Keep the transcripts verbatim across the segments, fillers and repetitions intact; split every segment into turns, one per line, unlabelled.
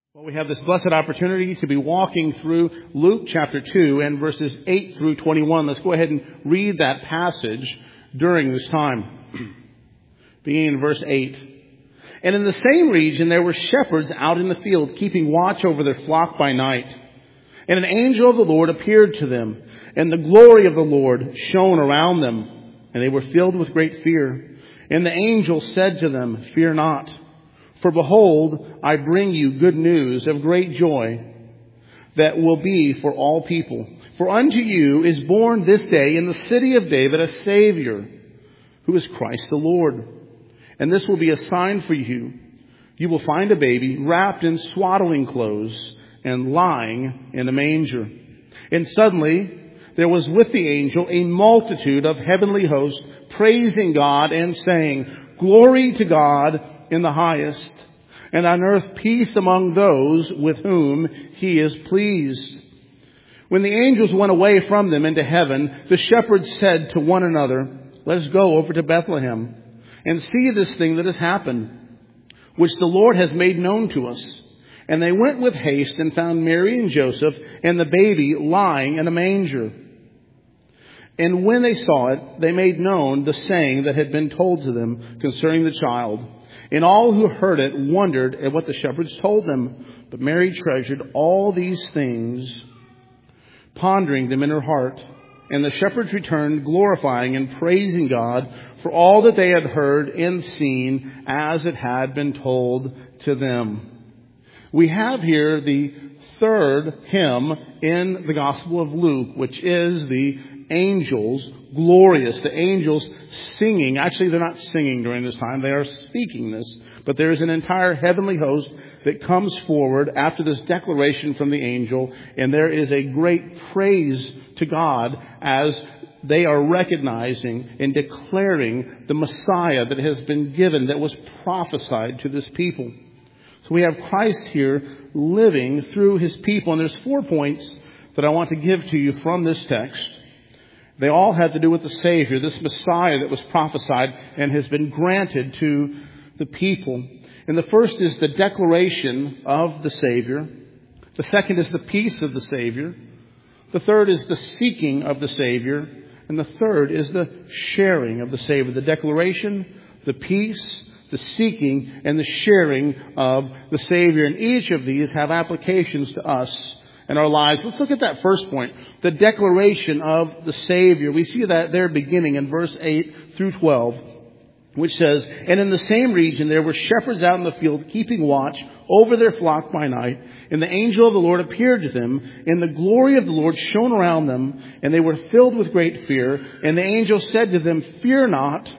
Well, we have this blessed opportunity to be walking through Luke chapter two and verses eight through twenty-one. Let's go ahead and read that passage during this time. Beginning in verse eight. And in the same region there were shepherds out in the field, keeping watch over their flock by night. And an angel of the Lord appeared to them, and the glory of the Lord shone around them, and they were filled with great fear. And the angel said to them, "Fear not. For behold, I bring you good news of great joy that will be for all people. For unto you is born this day in the city of David a Savior, who is Christ the Lord. And this will be a sign for you. You will find a baby wrapped in swaddling clothes and lying in a manger." And suddenly there was with the angel a multitude of heavenly hosts, praising God and saying, "Glory to God in the highest, and on earth peace among those with whom he is pleased." When the angels went away from them into heaven, the shepherds said to one another, "Let us go over to Bethlehem and see this thing that has happened, which the Lord has made known to us." And they went with haste and found Mary and Joseph and the baby lying in a manger. And when they saw it, they made known the saying that had been told to them concerning the child. And all who heard it wondered at what the shepherds told them. But Mary treasured all these things, pondering them in her heart. And the shepherds returned, glorifying and praising God for all that they had heard and seen as it had been told to them. We have here the third hymn in the Gospel of Luke, which is the angels, glorious, the angels singing. Actually, they're not singing during this time. They are speaking this. But there is an entire heavenly host that comes forward after this declaration from the angel. And there is a great praise to God as they are recognizing and declaring the Messiah that has been given, that was prophesied to this people. So we have Christ here living through his people. And there's four points that I want to give to you from this text. They all have to do with the Savior, this Messiah that was prophesied and has been granted to the people. And the first is the declaration of the Savior. The second is the peace of the Savior. The third is the seeking of the Savior. And the third is the sharing of the Savior. The declaration, the peace, the seeking, and the sharing of the Savior. And each of these have applications to us in our lives. Let's look at that first point, the declaration of the Savior. We see that there beginning in verse eight through twelve, which says, "And in the same region there were shepherds out in the field, keeping watch over their flock by night. And the angel of the Lord appeared to them, and the glory of the Lord shone around them, and they were filled with great fear. And the angel said to them, 'Fear not.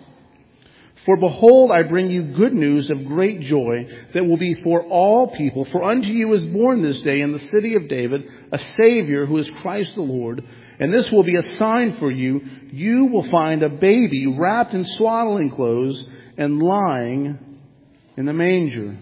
For behold, I bring you good news of great joy that will be for all people. For unto you is born this day in the city of David a Savior, who is Christ the Lord. And this will be a sign for you. You will find a baby wrapped in swaddling clothes and lying in the manger.'"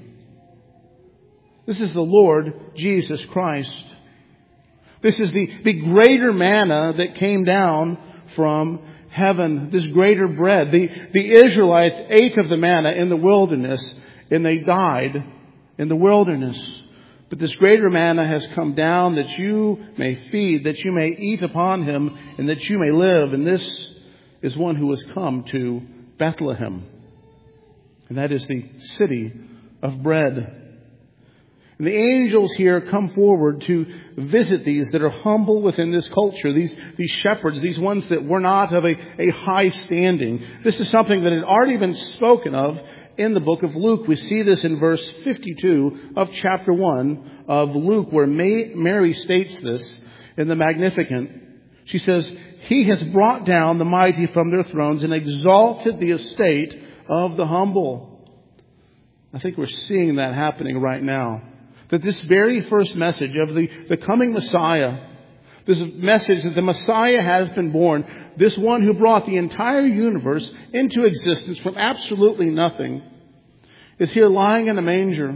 This is the Lord Jesus Christ. This is the, the greater manna that came down from heaven, this greater bread. The, the Israelites ate of the manna in the wilderness, and they died in the wilderness. But this greater manna has come down that you may feed, that you may eat upon him, and that you may live. And this is one who has come to Bethlehem. And that is the city of bread. And the angels here come forward to visit these that are humble within this culture. These, these shepherds, these ones that were not of a, a high standing. This is something that had already been spoken of in the book of Luke. We see this in verse fifty-two of chapter one of Luke, where Mary states this in the Magnificat. She says, "He has brought down the mighty from their thrones and exalted the estate of the humble." I think we're seeing that happening right now. That this very first message of the, the coming Messiah, this message that the Messiah has been born, this one who brought the entire universe into existence from absolutely nothing, is here lying in a manger.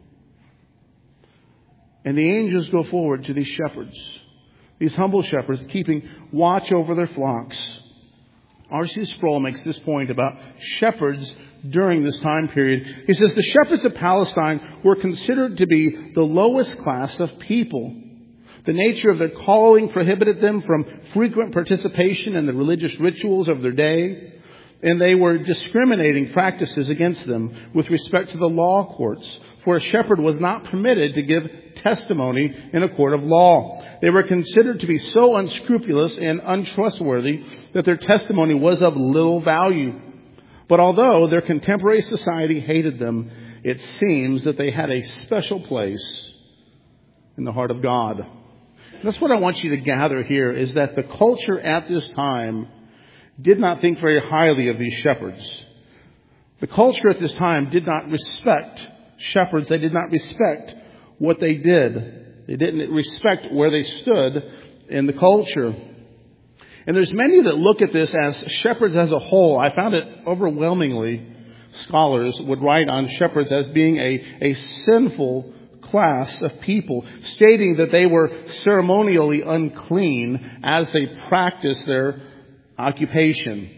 And the angels go forward to these shepherds, these humble shepherds, keeping watch over their flocks. R C Sproul makes this point about shepherds during this time period. He says the shepherds of Palestine were considered to be the lowest class of people. The nature of their calling prohibited them from frequent participation in the religious rituals of their day, and they were discriminating practices against them with respect to the law courts, for a shepherd was not permitted to give testimony in a court of law. They were considered to be so unscrupulous and untrustworthy that their testimony was of little value. But although their contemporary society hated them, it seems that they had a special place in the heart of God. That's what I want you to gather here, is that the culture at this time did not think very highly of these shepherds. The culture at this time did not respect shepherds. They did not respect what they did. They didn't respect where they stood in the culture. And there's many that look at this as shepherds as a whole. I found it overwhelmingly, scholars would write on shepherds as being a, a sinful class of people, stating that they were ceremonially unclean as they practiced their occupation.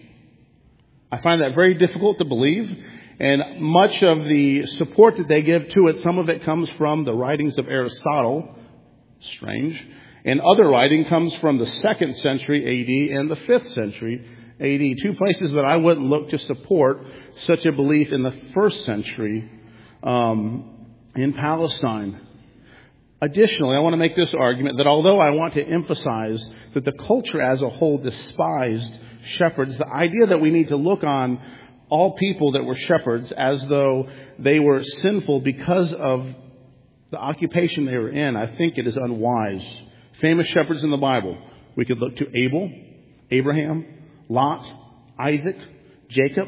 I find that very difficult to believe, and much of the support that they give to it, some of it comes from the writings of Aristotle, strange, and other writing comes from the second century A D and the fifth century A D, two places that I wouldn't look to support such a belief in the first century um, in Palestine. Additionally, I want to make this argument that although I want to emphasize that the culture as a whole despised shepherds, the idea that we need to look on all people that were shepherds as though they were sinful because of the occupation they were in, I think it is unwise. Famous shepherds in the Bible. We could look to Abel, Abraham, Lot, Isaac, Jacob,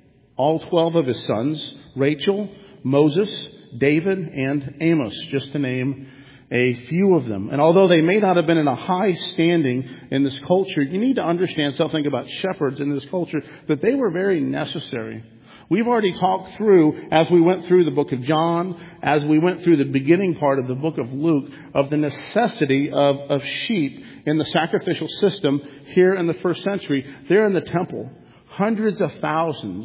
all twelve of his sons, Rachel, Moses, David, and Amos, just to name a few of them. And although they may not have been in a high standing in this culture, you need to understand something about shepherds in this culture, that they were very necessary. We've already talked through, as we went through the book of John, as we went through the beginning part of the book of Luke, of the necessity of, of sheep in the sacrificial system here in the first century. There in the temple, hundreds of thousands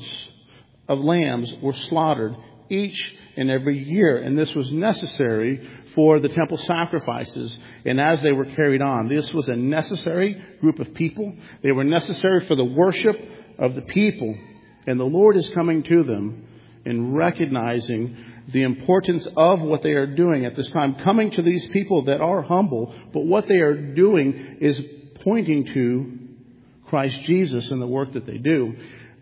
of lambs were slaughtered each and every year. And this was necessary for the temple sacrifices. And as they were carried on, this was a necessary group of people. They were necessary for the worship of the people. And the Lord is coming to them and recognizing the importance of what they are doing at this time. Coming to these people that are humble, but what they are doing is pointing to Christ Jesus and the work that they do.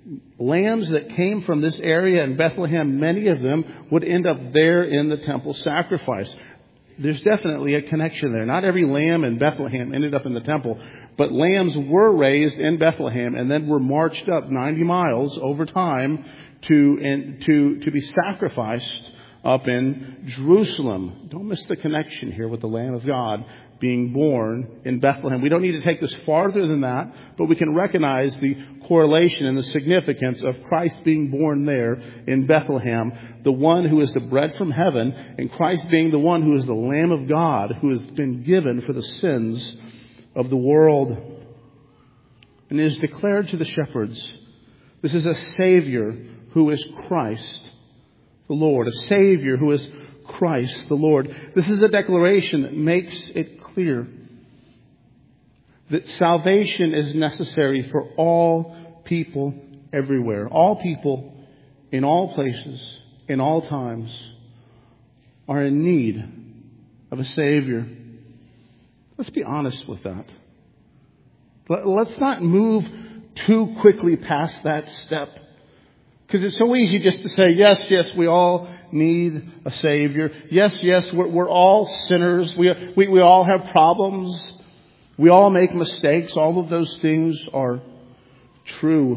Lambs that came from this area in Bethlehem, many of them would end up there in the temple sacrifice. There's definitely a connection there. Not every lamb in Bethlehem ended up in the temple, but lambs were raised in Bethlehem and then were marched up ninety miles over time to, and, to, to be sacrificed up in Jerusalem. Don't miss the connection here with the Lamb of God being born in Bethlehem. We don't need to take this farther than that, but we can recognize the correlation and the significance of Christ being born there in Bethlehem, the one who is the bread from heaven, and Christ being the one who is the Lamb of God who has been given for the sins of the world. And it is declared to the shepherds, this is a Savior who is Christ the Lord, a Savior who is Christ the Lord. This is a declaration that makes it clear that salvation is necessary for all people everywhere. All people in all places, in all times, are in need of a Savior. Let's be honest with that. Let's not move too quickly past that step. Because it's so easy just to say, yes, yes, we all need a Savior. Yes, yes, we're, we're all sinners. We, we, we all have problems. We all make mistakes. All of those things are true.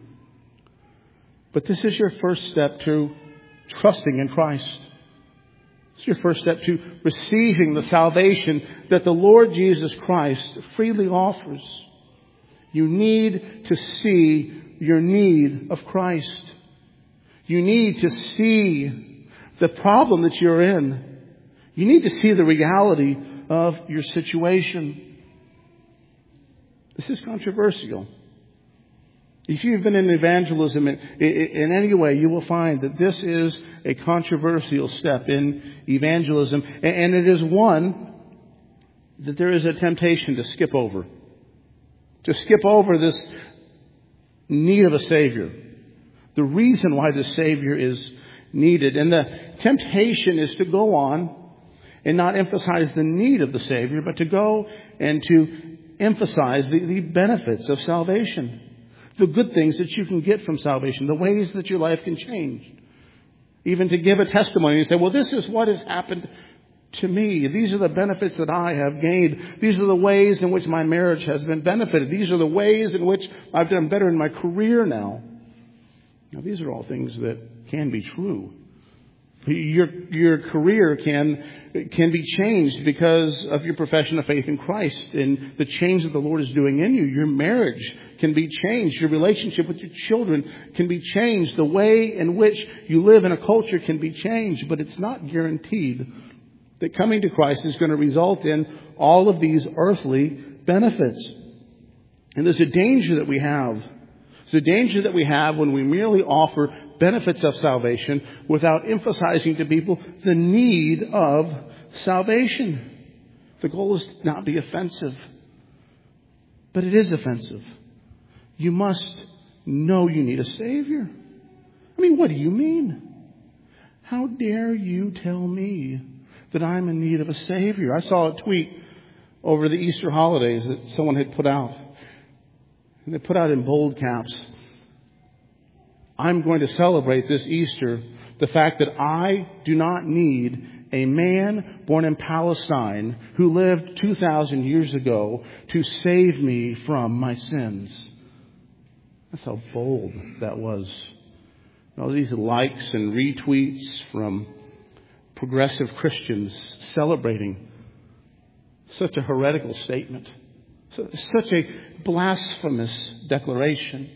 But this is your first step to trusting in Christ. It's your first step to receiving the salvation that the Lord Jesus Christ freely offers. You need to see your need of Christ. You need to see the problem that you're in. You need to see the reality of your situation. This is controversial. If you've been in evangelism in, in any way, you will find that this is a controversial step in evangelism. And it is one that there is a temptation to skip over. To skip over this need of a Savior. The reason why the Savior is needed. And the temptation is to go on and not emphasize the need of the Savior, but to go and to emphasize the, the benefits of salvation. The good things that you can get from salvation. The ways that your life can change. Even to give a testimony and say, well, this is what has happened to me. These are the benefits that I have gained. These are the ways in which my marriage has been benefited. These are the ways in which I've done better in my career now. Now, these are all things that can be true. Your your career can can be changed because of your profession of faith in Christ and the change that the Lord is doing in you. Your marriage can be changed. Your relationship with your children can be changed. The way in which you live in a culture can be changed. But it's not guaranteed that coming to Christ is going to result in all of these earthly benefits. And there's a danger that we have. There's a danger that we have when we merely offer benefits of salvation without emphasizing to people the need of salvation. The goal is to not be offensive. But it is offensive. You must know you need a Savior. I mean, what do you mean? How dare you tell me that I'm in need of a Savior? I saw a tweet over the Easter holidays that someone had put out. And they put out in bold caps, I'm going to celebrate this Easter the fact that I do not need a man born in Palestine who lived two thousand years ago to save me from my sins. That's how bold that was. All these likes and retweets from progressive Christians celebrating such a heretical statement, such a blasphemous declaration.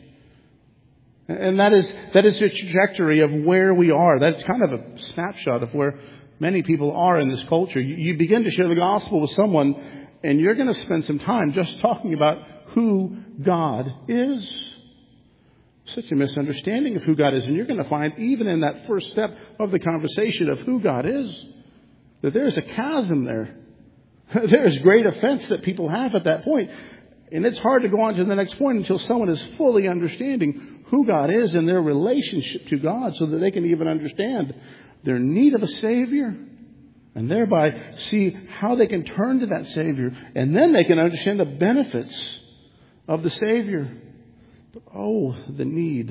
And that is that is the trajectory of where we are. That's kind of a snapshot of where many people are in this culture. You, you begin to share the gospel with someone, and you're going to spend some time just talking about who God is. Such a misunderstanding of who God is. And you're going to find, even in that first step of the conversation of who God is, that there is a chasm there. There is great offense that people have at that point. And it's hard to go on to the next point until someone is fully understanding who God is and their relationship to God, so that they can even understand their need of a Savior, and thereby see how they can turn to that Savior, and then they can understand the benefits of the Savior. But oh, the need,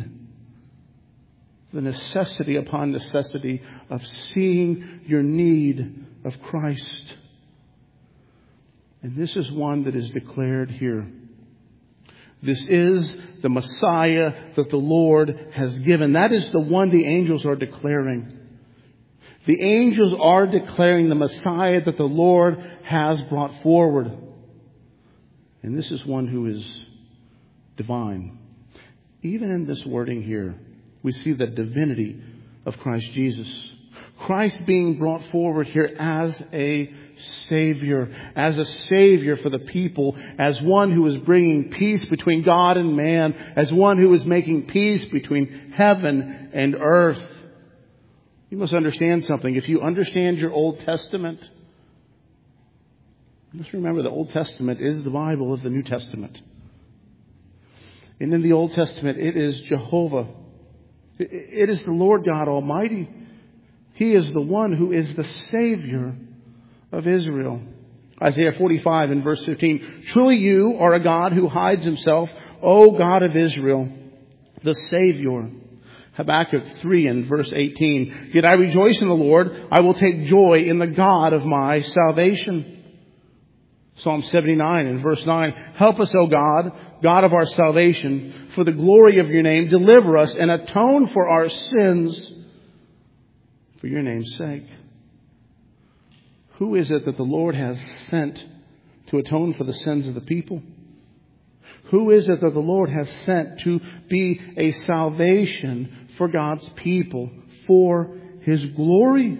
the necessity upon necessity of seeing your need of Christ. And this is one that is declared here. This is the Messiah that the Lord has given. That is the one the angels are declaring. The angels are declaring the Messiah that the Lord has brought forward. And this is one who is divine. Even in this wording here, we see the divinity of Christ Jesus. Christ being brought forward here as a Savior, as a Savior for the people, as one who is bringing peace between God and man, as one who is making peace between heaven and earth. You must understand something. If you understand your Old Testament, just remember the Old Testament is the Bible of the New Testament. And in the Old Testament, it is Jehovah. It is the Lord God Almighty. He is the one who is the Savior of Israel. Isaiah forty-five and verse fifteen. Truly you are a God who hides himself, O God of Israel, the Savior. Habakkuk three and verse eighteen. Yet I rejoice in the Lord. I will take joy in the God of my salvation. Psalm seventy-nine and verse nine. Help us, O God, God of our salvation, for the glory of your name. Deliver us and atone for our sins for your name's sake. Who is it that the Lord has sent to atone for the sins of the people? Who is it that the Lord has sent to be a salvation for God's people, for His glory?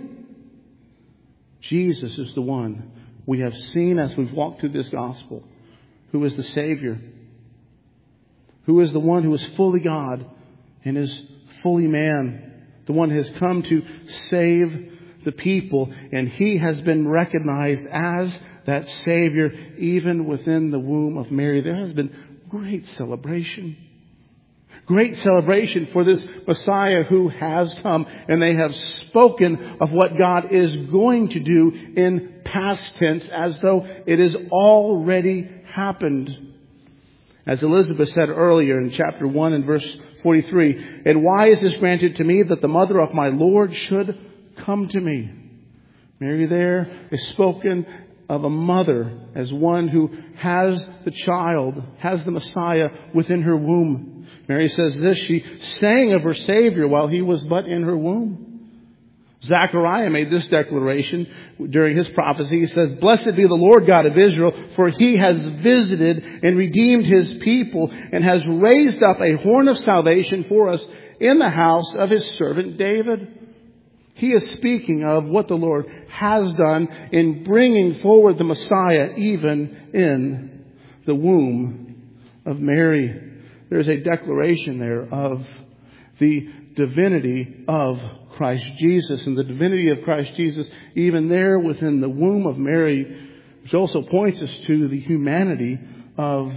Jesus is the one we have seen as we've walked through this gospel, who is the Savior, who is the one who is fully God and is fully man, the one who has come to save the people, and He has been recognized as that Savior even within the womb of Mary. There has been great celebration. Great celebration for this Messiah who has come, and they have spoken of what God is going to do in past tense as though it has already happened. As Elizabeth said earlier in chapter one and verse forty-three, "And why is this granted to me, that the mother of my Lord should come to me?" Mary there is spoken of a mother as one who has the child, has the Messiah within her womb. Mary says this, she sang of her Savior while He was but in her womb. Zechariah made this declaration during his prophecy. He says, "Blessed be the Lord God of Israel, for He has visited and redeemed His people and has raised up a horn of salvation for us in the house of His servant David." He is speaking of what the Lord has done in bringing forward the Messiah even in the womb of Mary. There's a declaration there of the divinity of Christ Jesus, and the divinity of Christ Jesus even there within the womb of Mary, which also points us to the humanity of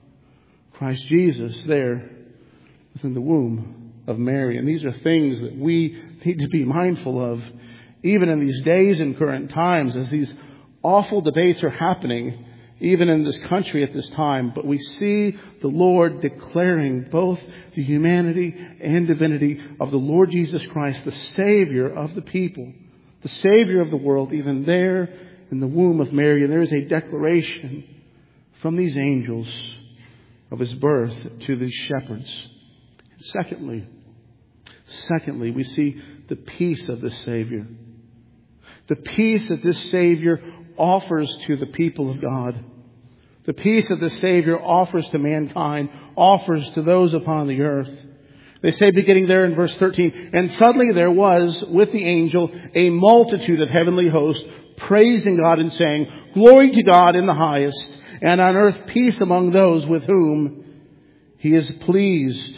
Christ Jesus there within the womb of Mary. And these are things that we need to be mindful of even in these days and current times as these awful debates are happening even in this country at this time. But we see the Lord declaring both the humanity and divinity of the Lord Jesus Christ, the Savior of the people, the Savior of the world, even there in the womb of Mary. And there is a declaration from these angels of His birth to these shepherds. Secondly, secondly, we see the peace of this Savior. The peace that this Savior offers to the people of God. The peace that this Savior offers to mankind, offers to those upon the earth. They say, beginning there in verse thirteen, "And suddenly there was with the angel a multitude of heavenly hosts, praising God and saying, Glory to God in the highest, and on earth peace among those with whom He is pleased."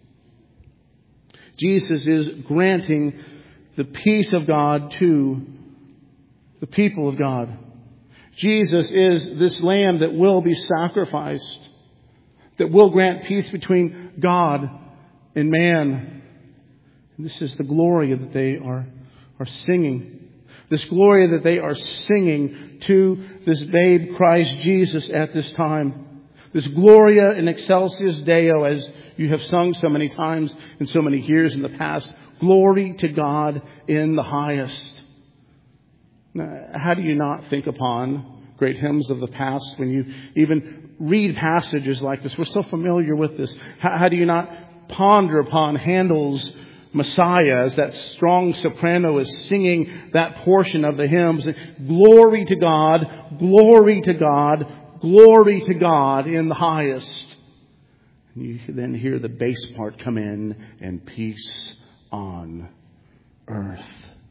Jesus is granting the peace of God to the people of God. Jesus is this Lamb that will be sacrificed, that will grant peace between God and man. And this is the glory that they are, are singing. This glory that they are singing to this babe Christ Jesus at this time. This Gloria in Excelsis Deo, as you have sung so many times in so many years in the past. Glory to God in the highest. Now, how do you not think upon great hymns of the past when you even read passages like this? We're so familiar with this. How, how do you not ponder upon Handel's Messiah as that strong soprano is singing that portion of the hymns? Glory to God, glory to God, glory to God in the highest. And you then hear the bass part come in, and peace on earth.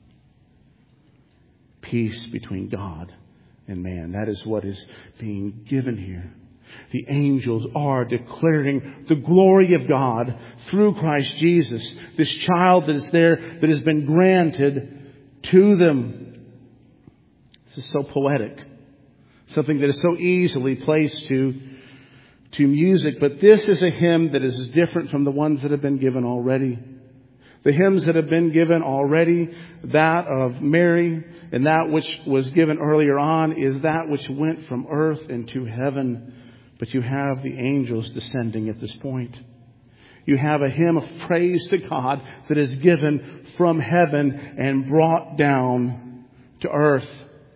Peace between God and man. That is what is being given here. The angels are declaring the glory of God through Christ Jesus. This child that is there, that has been granted to them. This is so poetic. Something that is so easily placed to, to music. But this is a hymn that is different from the ones that have been given already. The hymns that have been given already, that of Mary and that which was given earlier on, is that which went from earth into heaven. But you have the angels descending at this point. You have a hymn of praise to God that is given from heaven and brought down to earth.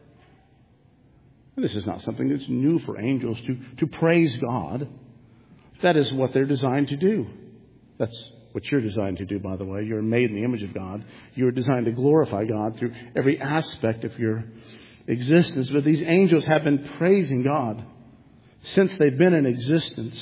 This is not something that's new for angels to, to praise God. That is what they're designed to do. That's what you're designed to do, by the way. You're made in the image of God. You're designed to glorify God through every aspect of your existence. But these angels have been praising God since they've been in existence.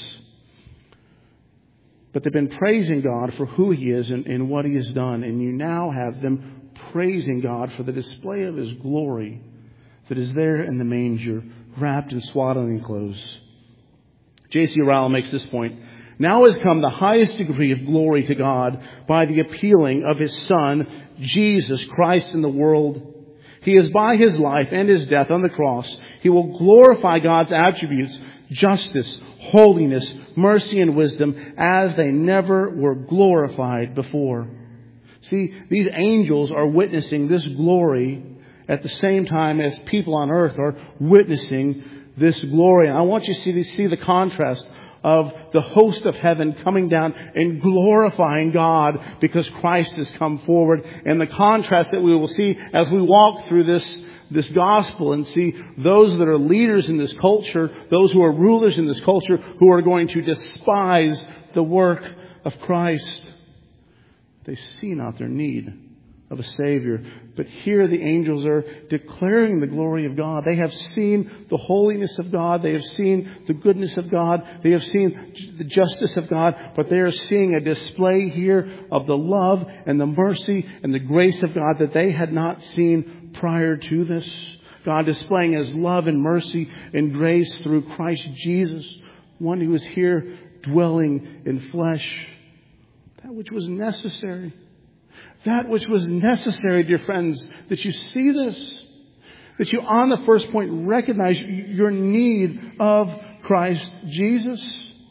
But they've been praising God for who He is and, and what He has done. And you now have them praising God for the display of His glory that is there in the manger, wrapped in swaddling clothes. J C Ryle makes this point, Now has come the highest degree of glory to God by the appealing of His Son, Jesus Christ, in the world. He is by His life and His death on the cross. He will glorify God's attributes, justice, holiness, mercy, and wisdom as they never were glorified before. See, these angels are witnessing this glory at the same time as people on earth are witnessing this glory. And I want you to see, to see the contrast of the host of heaven coming down and glorifying God because Christ has come forward. And the contrast that we will see as we walk through this, this gospel and see those that are leaders in this culture, those who are rulers in this culture, who are going to despise the work of Christ. They see not their need of a Savior. But here the angels are declaring the glory of God. They have seen the holiness of God. They have seen the goodness of God. They have seen the justice of God. But they are seeing a display here of the love and the mercy and the grace of God that they had not seen prior to this. God displaying His love and mercy and grace through Christ Jesus, one who is here dwelling in flesh. That which was necessary. That which was necessary, dear friends, that you see this. That you, on the first point, recognize your need of Christ Jesus.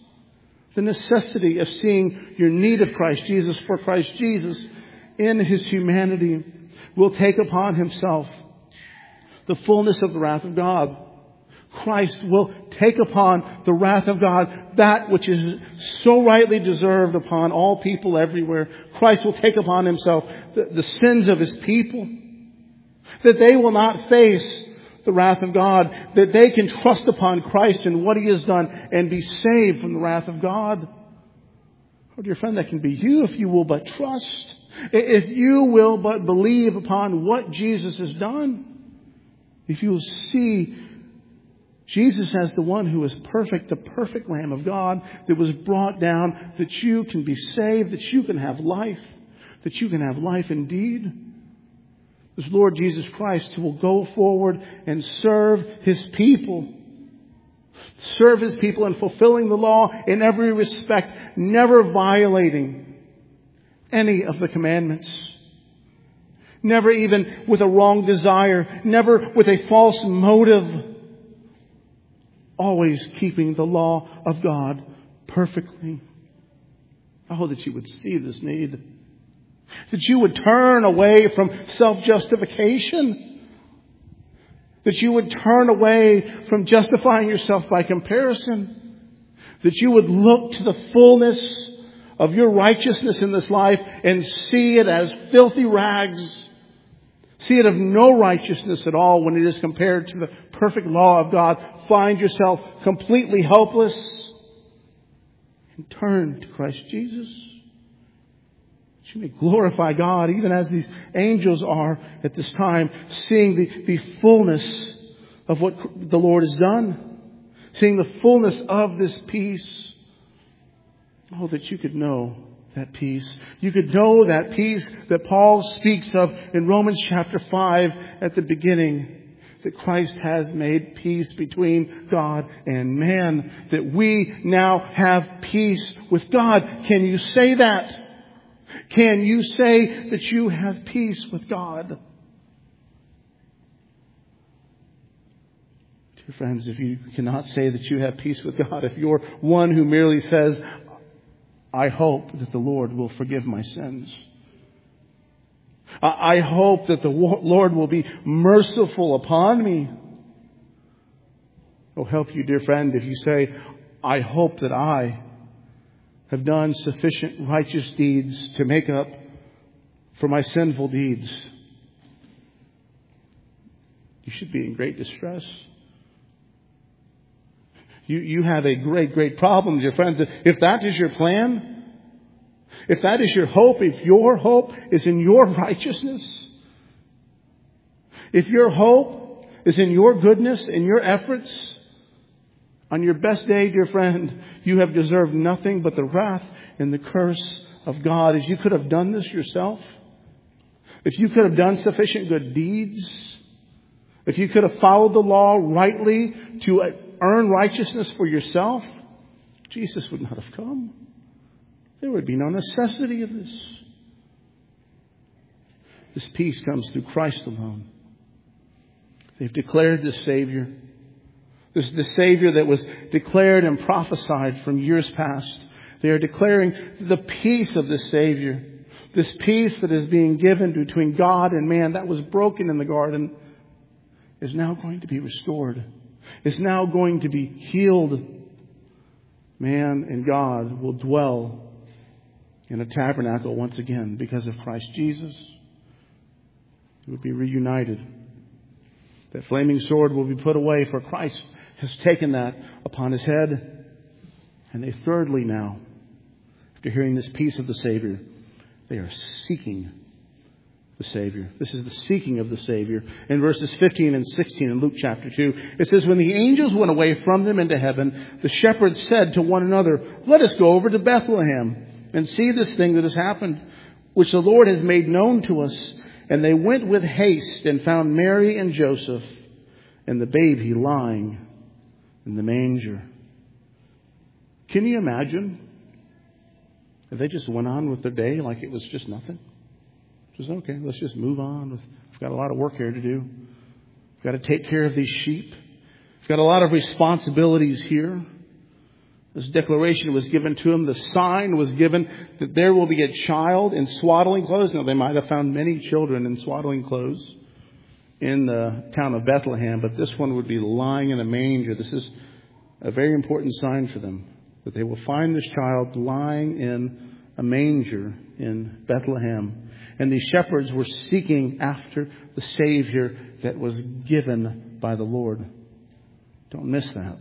The necessity of seeing your need of Christ Jesus, for Christ Jesus in His humanity will take upon Himself the fullness of the wrath of God. Christ will take upon the wrath of God that which is so rightly deserved upon all people everywhere. Christ will take upon Himself the, the sins of His people, that they will not face the wrath of God, that they can trust upon Christ and what He has done and be saved from the wrath of God. Oh, dear friend, that can be you if you will but trust. If you will but believe upon what Jesus has done. If you will see Jesus as the one who is perfect, the perfect Lamb of God that was brought down that you can be saved, that you can have life, that you can have life indeed. This Lord Jesus Christ who will go forward and serve His people. Serve His people in fulfilling the law in every respect, never violating any of the commandments. Never even with a wrong desire, never with a false motive. Always keeping the law of God perfectly. Oh, that you would see this need. That you would turn away from self-justification. That you would turn away from justifying yourself by comparison. That you would look to the fullness of your righteousness in this life and see it as filthy rags. See it of no righteousness at all when it is compared to the perfect law of God. Find yourself completely helpless and turn to Christ Jesus. That you may glorify God even as these angels are at this time, seeing the, the fullness of what the Lord has done. Seeing the fullness of this peace. Oh, that you could know that peace. You could know that peace that Paul speaks of in Romans chapter five at the beginning. That Christ has made peace between God and man. That we now have peace with God. Can you say that? Can you say that you have peace with God? Dear friends, if you cannot say that you have peace with God, if you're one who merely says, I hope that the Lord will forgive my sins. I hope that the Lord will be merciful upon me. It will help you, dear friend, if you say, I hope that I have done sufficient righteous deeds to make up for my sinful deeds. You should be in great distress. You, you have a great, great problem, dear friends. If that is your plan, if that is your hope, if your hope is in your righteousness, if your hope is in your goodness, in your efforts, on your best day, dear friend, you have deserved nothing but the wrath and the curse of God. As you could have done this yourself, if you could have done sufficient good deeds, if you could have followed the law rightly to earn righteousness for yourself, Jesus would not have come. There would be no necessity of this. This peace comes through Christ alone. They've declared this Savior. This is the Savior that was declared and prophesied from years past. They are declaring the peace of this Savior. This peace that is being given between God and man that was broken in the garden is now going to be restored. Is now going to be healed. Man and God will dwell in a tabernacle once again because of Christ Jesus. It would be reunited. That flaming sword will be put away, for Christ has taken that upon his head. And they thirdly now, after hearing this peace of the Savior, they are seeking the Savior. This is the seeking of the Savior. In verses fifteen and sixteen in Luke chapter two, it says, when the angels went away from them into heaven, the shepherds said to one another, let us go over to Bethlehem and see this thing that has happened, which the Lord has made known to us. And they went with haste and found Mary and Joseph and the baby lying in the manger. Can you imagine if they just went on with their day like it was just nothing? Just, okay, let's just move on. We've got a lot of work here to do. We've got to take care of these sheep. We've got a lot of responsibilities here. This declaration was given to him. The sign was given that there will be a child in swaddling clothes. Now, they might have found many children in swaddling clothes in the town of Bethlehem, but this one would be lying in a manger. This is a very important sign for them, that they will find this child lying in a manger in Bethlehem. And these shepherds were seeking after the Savior that was given by the Lord. Don't miss that.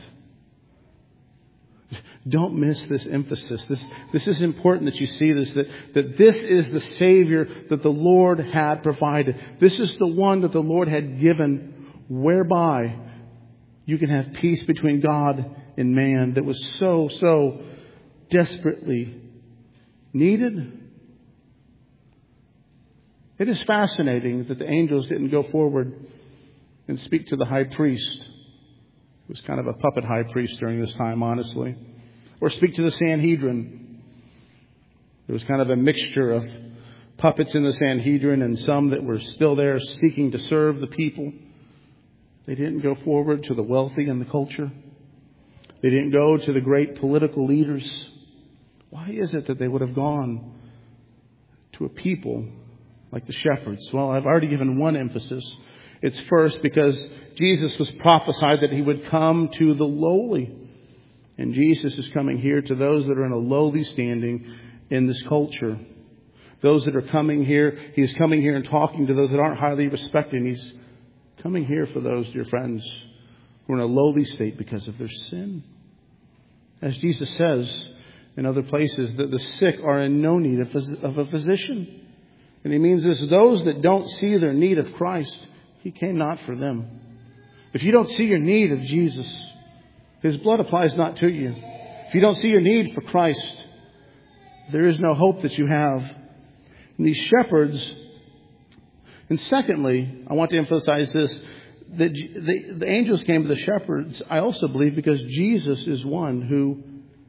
Don't miss this emphasis. This, this is important that you see this, that, that this is the Savior that the Lord had provided. This is the one that the Lord had given, whereby you can have peace between God and man that was so, so desperately needed. It is fascinating that the angels didn't go forward and speak to the high priest. It was kind of a puppet high priest during this time, honestly. Or speak to the Sanhedrin. There was kind of a mixture of puppets in the Sanhedrin and some that were still there seeking to serve the people. They didn't go forward to the wealthy and the culture. They didn't go to the great political leaders. Why is it that they would have gone to a people like the shepherds? Well, I've already given one emphasis. It's first because Jesus was prophesied that he would come to the lowly. And Jesus is coming here to those that are in a lowly standing in this culture. Those that are coming here, he's coming here and talking to those that aren't highly respected. And he's coming here for those, dear friends, who are in a lowly state because of their sin. As Jesus says in other places, that the sick are in no need of a physician. And he means this, those that don't see their need of Christ, he came not for them. If you don't see your need of Jesus, his blood applies not to you. If you don't see your need for Christ, there is no hope that you have. And these shepherds, and secondly, I want to emphasize this, that the, the angels came to the shepherds, I also believe, because Jesus is one who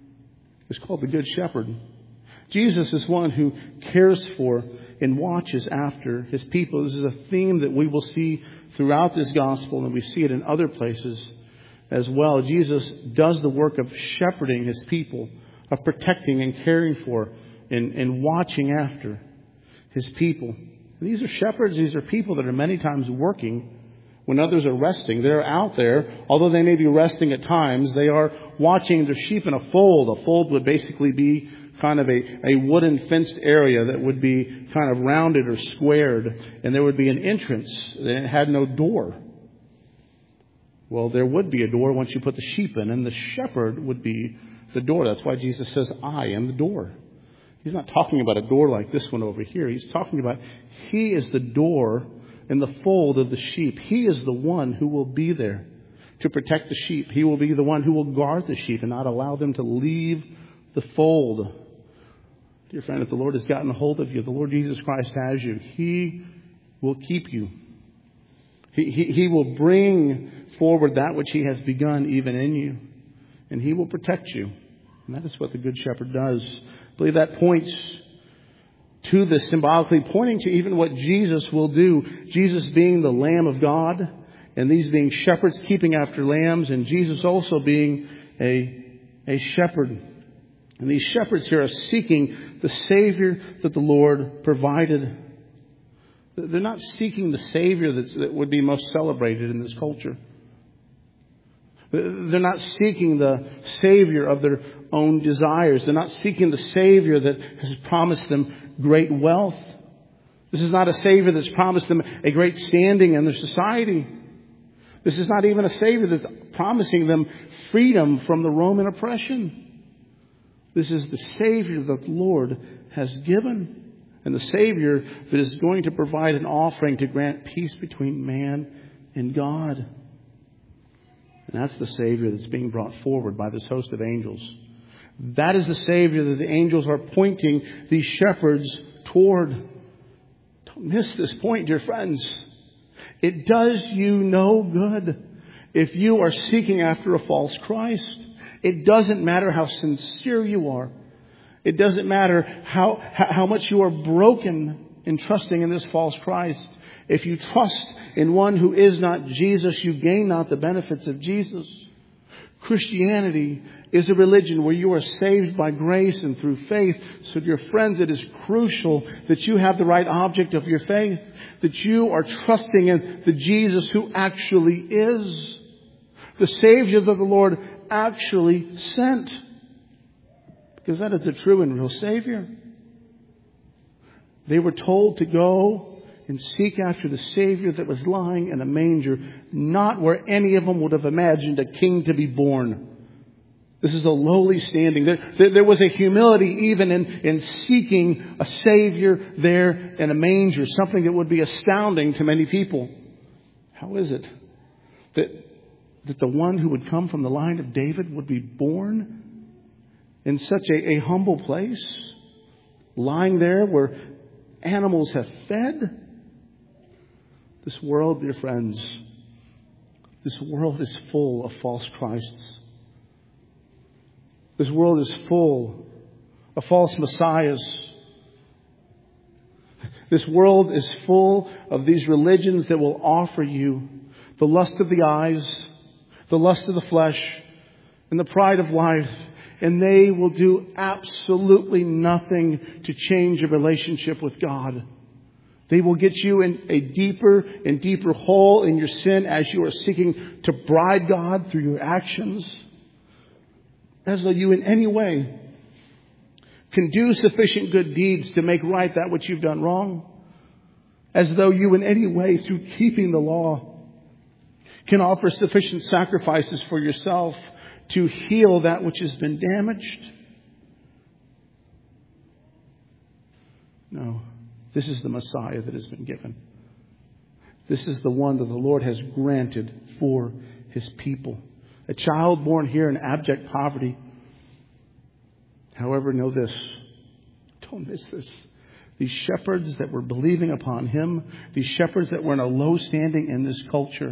is called the Good Shepherd. Jesus is one who cares for and watches after his people. This is a theme that we will see throughout this gospel, and we see it in other places as well. Jesus does the work of shepherding his people, of protecting and caring for and, and watching after his people. And these are shepherds. These are people that are many times working when others are resting. They're out there. Although they may be resting at times, they are watching their sheep in a fold. A fold would basically be kind of a, a wooden fenced area that would be kind of rounded or squared. And there would be an entrance. And it had no door. Well, there would be a door once you put the sheep in. And the shepherd would be the door. That's why Jesus says, I am the door. He's not talking about a door like this one over here. He's talking about he is the door in the fold of the sheep. He is the one who will be there to protect the sheep. He will be the one who will guard the sheep and not allow them to leave the fold. Dear friend, if the Lord has gotten a hold of you, the Lord Jesus Christ has you, he will keep you. He, he, he will bring forward that which he has begun even in you. And he will protect you. And that is what the Good Shepherd does. I believe that points to this, symbolically pointing to even what Jesus will do. Jesus being the Lamb of God, and these being shepherds keeping after lambs, and Jesus also being a, a shepherd. And these shepherds here are seeking the Savior that the Lord provided. They're not seeking the Savior that's, that would be most celebrated in this culture. They're not seeking the Savior of their own desires. They're not seeking the Savior that has promised them great wealth. This is not a Savior that's promised them a great standing in their society. This is not even a Savior that's promising them freedom from the Roman oppression. This is the Savior that the Lord has given. And the Savior that is going to provide an offering to grant peace between man and God. And that's the Savior that's being brought forward by this host of angels. That is the Savior that the angels are pointing these shepherds toward. Don't miss this point, dear friends. It does you no good if you are seeking after a false Christ. It doesn't matter how sincere you are. It doesn't matter how, how much you are broken in trusting in this false Christ. If you trust in one who is not Jesus, you gain not the benefits of Jesus. Christianity is a religion where you are saved by grace and through faith. So, dear friends, it is crucial that you have the right object of your faith, that you are trusting in the Jesus who actually is the Savior that the Lord actually sent. Because that is the true and real Savior. They were told to go and seek after the Savior that was lying in a manger, not where any of them would have imagined a king to be born. This is a lowly standing. There, there, there was a humility even in, in seeking a Savior there in a manger, something that would be astounding to many people. How is it that, that the one who would come from the line of David would be born in such a, a humble place, lying there where animals have fed? This world, dear friends, this world is full of false Christs. This world is full of false messiahs. This world is full of these religions that will offer you the lust of the eyes, the lust of the flesh, and the pride of life. And they will do absolutely nothing to change your relationship with God. They will get you in a deeper and deeper hole in your sin as you are seeking to bribe God through your actions. As though you in any way can do sufficient good deeds to make right that which you've done wrong. As though you in any way, through keeping the law, can offer sufficient sacrifices for yourself to heal that which has been damaged. No. This is the Messiah that has been given. This is the one that the Lord has granted for His people. A child born here in abject poverty. However, know this. Don't miss this. These shepherds that were believing upon Him, these shepherds that were in a low standing in this culture,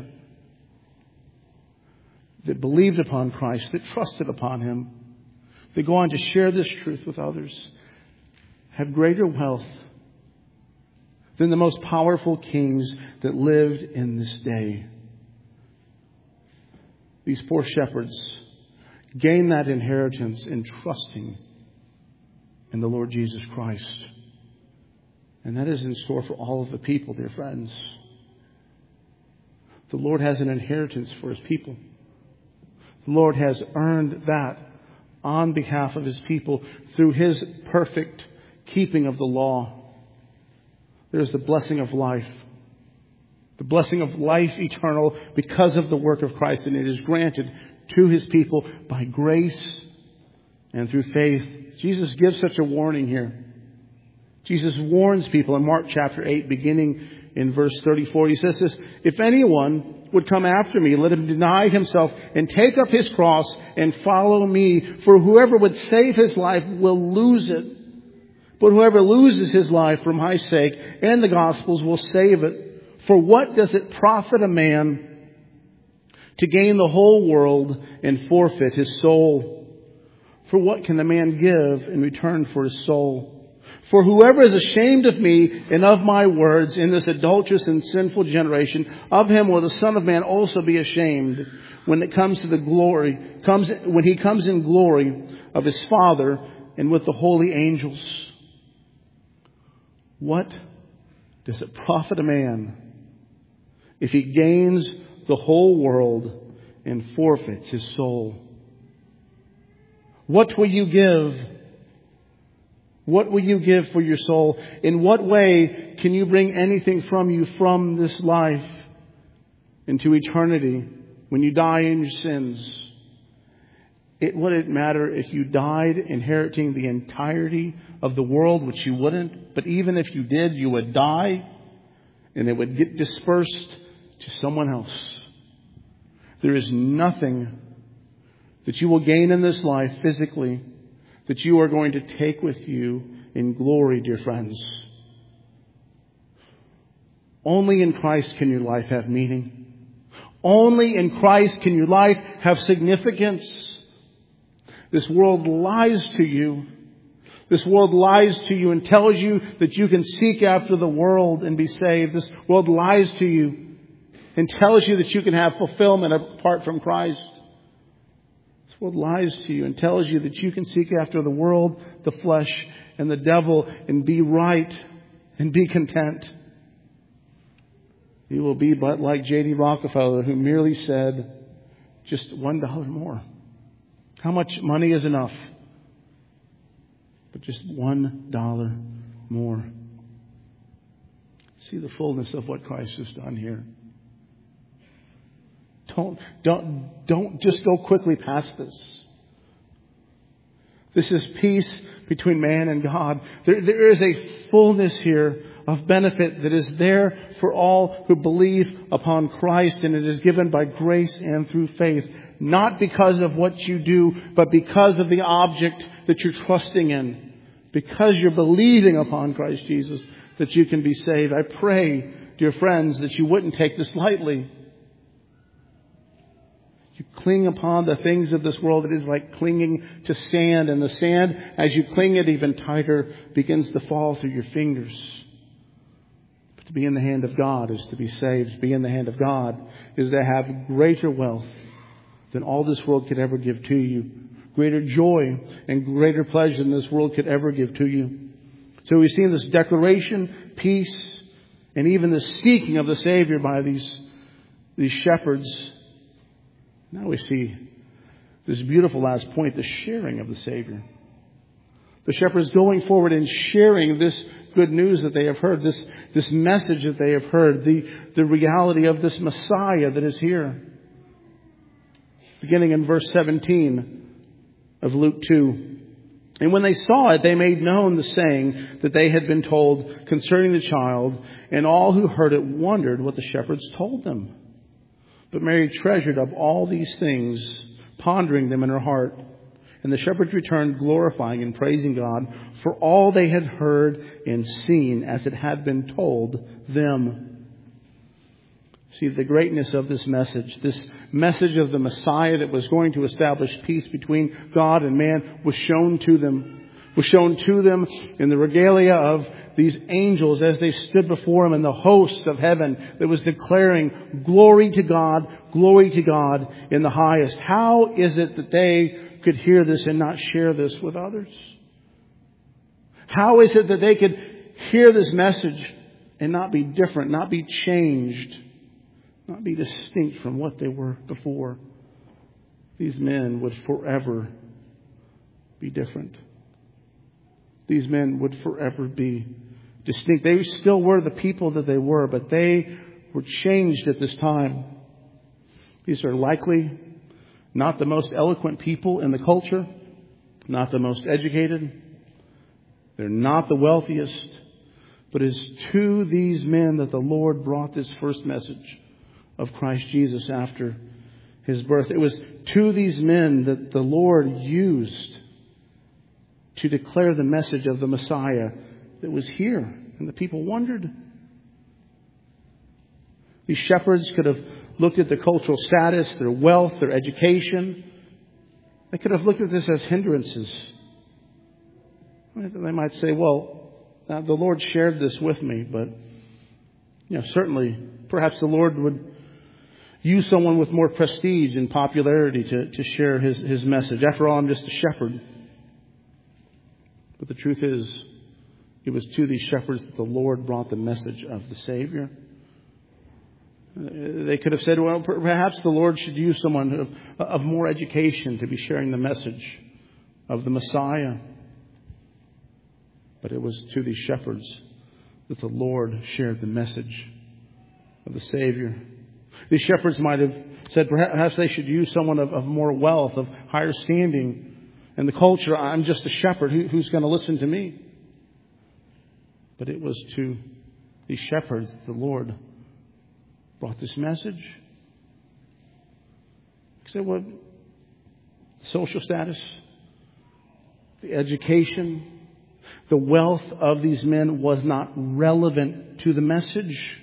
that believed upon Christ, that trusted upon Him, that go on to share this truth with others, have greater wealth than the most powerful kings that lived in this day. These poor shepherds gain that inheritance in trusting in the Lord Jesus Christ. And that is in store for all of the people, dear friends. The Lord has an inheritance for His people. The Lord has earned that on behalf of His people through His perfect keeping of the law. There is the blessing of life. The blessing of life eternal because of the work of Christ. And it is granted to His people by grace and through faith. Jesus gives such a warning here. Jesus warns people in Mark chapter eight, beginning in verse thirty-four. He says this, "If anyone would come after me, let him deny himself and take up his cross and follow me. For whoever would save his life will lose it. But whoever loses his life for my sake and the gospel's will save it. For what does it profit a man to gain the whole world and forfeit his soul? For what can a man give in return for his soul? For whoever is ashamed of me and of my words in this adulterous and sinful generation, of him will the Son of Man also be ashamed when it comes to the glory, comes when he comes in glory of his Father and with the holy angels. What does it profit a man if he gains the whole world and forfeits his soul? What will you give? What will you give for your soul? In what way can you bring anything from you from this life into eternity when you die in your sins? It wouldn't matter if you died inheriting the entirety of the world, which you wouldn't. But even if you did, you would die and it would get dispersed to someone else. There is nothing that you will gain in this life physically that you are going to take with you in glory, dear friends. Only in Christ can your life have meaning. Only in Christ can your life have significance. This world lies to you. This world lies to you and tells you that you can seek after the world and be saved. This world lies to you and tells you that you can have fulfillment apart from Christ. This world lies to you and tells you that you can seek after the world, the flesh, and the devil and be right and be content. You will be but like J D Rockefeller, who merely said, just one dollar more. How much money is enough? But just one dollar more. See the fullness of what Christ has done here. Don't, don't, don't just go quickly past this. This is peace between man and God. There, there is a fullness here of benefit that is there for all who believe upon Christ, and it is given by grace and through faith. Not because of what you do, but because of the object that you're trusting in. Because you're believing upon Christ Jesus, that you can be saved. I pray, dear friends, that you wouldn't take this lightly. You cling upon the things of this world. It is like clinging to sand. And the sand, as you cling it even tighter, begins to fall through your fingers. But to be in the hand of God is to be saved. To be in the hand of God is to have greater wealth than all this world could ever give to you. Greater joy and greater pleasure than this world could ever give to you. So we've seen this declaration, peace, and even the seeking of the Savior by these, these shepherds. Now we see this beautiful last point, the sharing of the Savior. The shepherds going forward and sharing this good news that they have heard, this, this message that they have heard, the, the reality of this Messiah that is here. Beginning in verse seventeen of Luke two. And when they saw it, they made known the saying that they had been told concerning the child, and all who heard it wondered what the shepherds told them. But Mary treasured up all these things, pondering them in her heart. And the shepherds returned, glorifying and praising God for all they had heard and seen as it had been told them. See the greatness of this message. This message of the Messiah that was going to establish peace between God and man was shown to them. Was shown to them in the regalia of these angels as they stood before him in the host of heaven that was declaring glory to God, glory to God in the highest. How is it that they could hear this and not share this with others? How is it that they could hear this message and not be different, not be changed, not be distinct from what they were before? These men would forever be different. These men would forever be distinct. They still were the people that they were, but they were changed at this time. These are likely not the most eloquent people in the culture, not the most educated. They're not the wealthiest. But it is to these men that the Lord brought this first message of Christ Jesus after his birth. It was to these men that the Lord used to declare the message of the Messiah that was here. And the people wondered. These shepherds could have looked at their cultural status, their wealth, their education. They could have looked at this as hindrances. They might say, well, now the Lord shared this with me, but you know, certainly, perhaps the Lord would use someone with more prestige and popularity to, to share his, his message. After all, I'm just a shepherd. But the truth is, it was to these shepherds that the Lord brought the message of the Savior. They could have said, well, perhaps the Lord should use someone of, of more education to be sharing the message of the Messiah. But it was to these shepherds that the Lord shared the message of the Savior. These shepherds might have said perhaps they should use someone of, of more wealth, of higher standing in the culture. I'm just a shepherd. Who, who's going to listen to me? But it was to these shepherds that the Lord brought this message. You say, what? Social status, the education, the wealth of these men was not relevant to the message.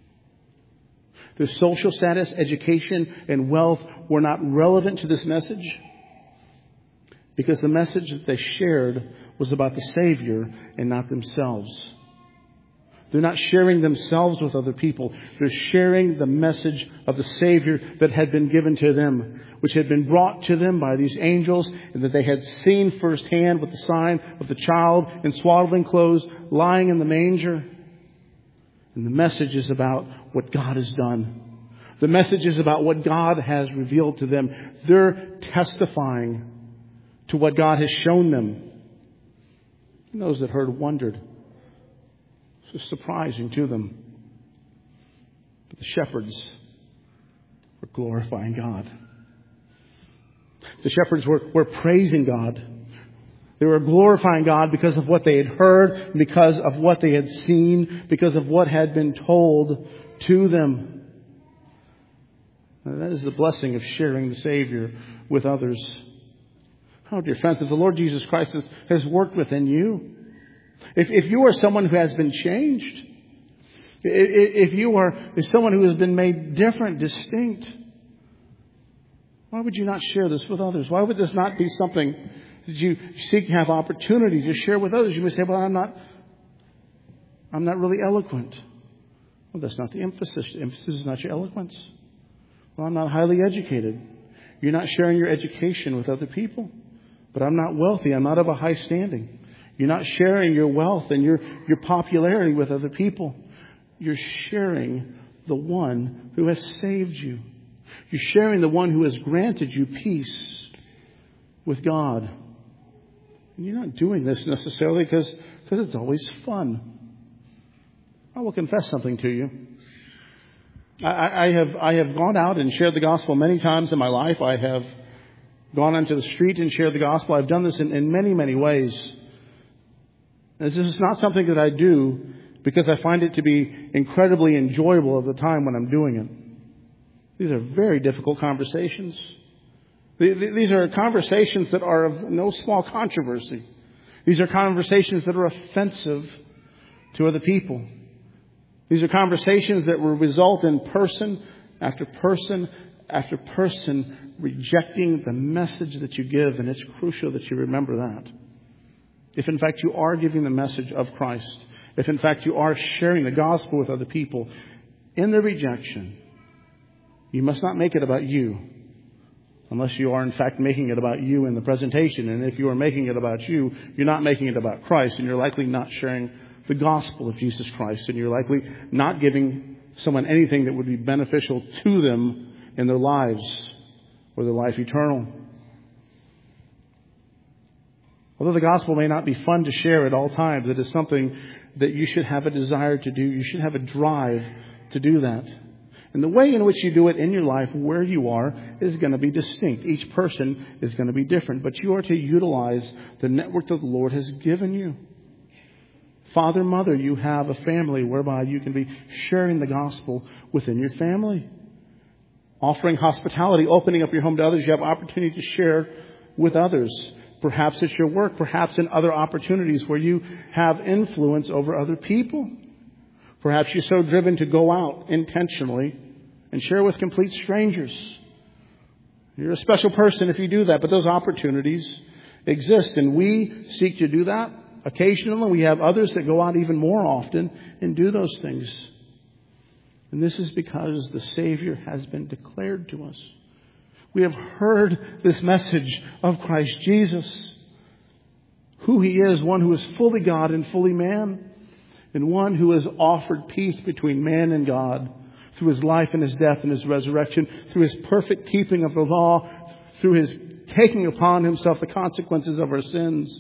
Their social status, education, and wealth were not relevant to this message because the message that they shared was about the Savior and not themselves. They're not sharing themselves with other people. They're sharing the message of the Savior that had been given to them, which had been brought to them by these angels, and that they had seen firsthand with the sign of the child in swaddling clothes lying in the manger. And the message is about what God has done. The message is about what God has revealed to them. They're testifying to what God has shown them. And those that heard wondered. It was surprising to them. But the shepherds were glorifying God. The shepherds were, were praising God. They were glorifying God because of what they had heard, because of what they had seen, because of what had been told to them. And that is the blessing of sharing the Savior with others. Oh, dear friends, if the Lord Jesus Christ has, has worked within you, if, if you are someone who has been changed, if, if you are if someone who has been made different, distinct, why would you not share this with others? Why would this not be something that you seek to have opportunity to share with others? You may say, well, I'm not, I'm not really eloquent. Well, that's not the emphasis. The emphasis is not your eloquence. Well, I'm not highly educated. You're not sharing your education with other people. But I'm not wealthy. I'm not of a high standing. You're not sharing your wealth and your, your popularity with other people. You're sharing the one who has saved you. You're sharing the one who has granted you peace with God. And you're not doing this necessarily because, because it's always fun. I will confess something to you. I, I have I have gone out and shared the gospel many times in my life. I have gone onto the street and shared the gospel. I've done this in, in many, many ways. This is not something that I do because I find it to be incredibly enjoyable at the time when I'm doing it. These are very difficult conversations. These are conversations that are of no small controversy. These are conversations that are offensive to other people. These are conversations that will result in person after person after person rejecting the message that you give. And it's crucial that you remember that. If in fact you are giving the message of Christ, if in fact you are sharing the gospel with other people, in the rejection, you must not make it about you. Unless you are in fact making it about you in the presentation. And if you are making it about you, you're not making it about Christ. And you're likely not sharing the gospel of Jesus Christ. And you're likely not giving someone anything that would be beneficial to them in their lives or their life eternal. Although the gospel may not be fun to share at all times, it is something that you should have a desire to do. You should have a drive to do that. And the way in which you do it in your life, where you are, is going to be distinct. Each person is going to be different. But you are to utilize the network that the Lord has given you. Father, mother, you have a family whereby you can be sharing the gospel within your family. Offering hospitality, opening up your home to others. You have opportunity to share with others. Perhaps at your work, perhaps in other opportunities where you have influence over other people. Perhaps you're so driven to go out intentionally and share with complete strangers. You're a special person if you do that, but those opportunities exist, and we seek to do that occasionally. We have others that go out even more often and do those things. And this is because the Savior has been declared to us. We have heard this message of Christ Jesus, who He is, one who is fully God and fully man, and one who has offered peace between man and God through His life and His death and His resurrection, through His perfect keeping of the law, through His taking upon Himself the consequences of our sins.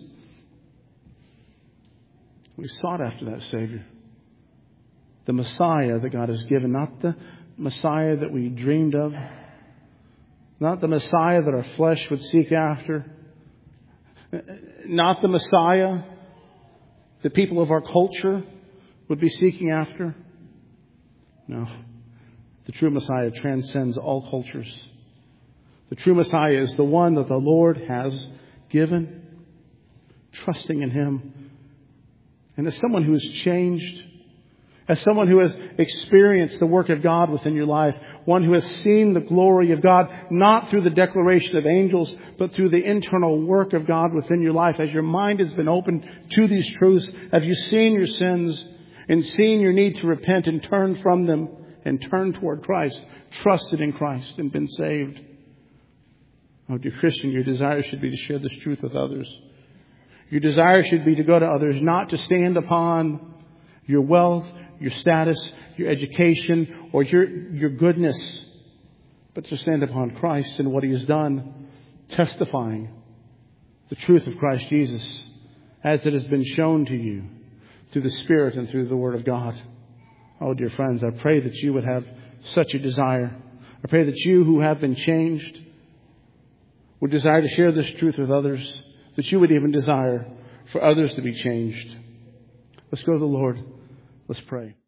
We sought after that Savior, the Messiah that God has given, not the Messiah that we dreamed of, not the Messiah that our flesh would seek after, not the Messiah that people of our culture would be seeking after. No. The true Messiah transcends all cultures. The true Messiah is the one that the Lord has given. Trusting in Him. And as someone who has changed, as someone who has experienced the work of God within your life, one who has seen the glory of God, not through the declaration of angels, but through the internal work of God within your life, as your mind has been opened to these truths, have you seen your sins and seen your need to repent and turn from them and turn toward Christ, trusted in Christ and been saved? Oh, dear Christian, your desire should be to share this truth with others. Your desire should be to go to others, not to stand upon your wealth, your status, your education, or your, your goodness, but to stand upon Christ and what He has done, testifying the truth of Christ Jesus as it has been shown to you through the Spirit and through the Word of God. Oh, dear friends, I pray that you would have such a desire. I pray that you who have been changed would desire to share this truth with others, that you would even desire for others to be changed. Let's go to the Lord. Let's pray.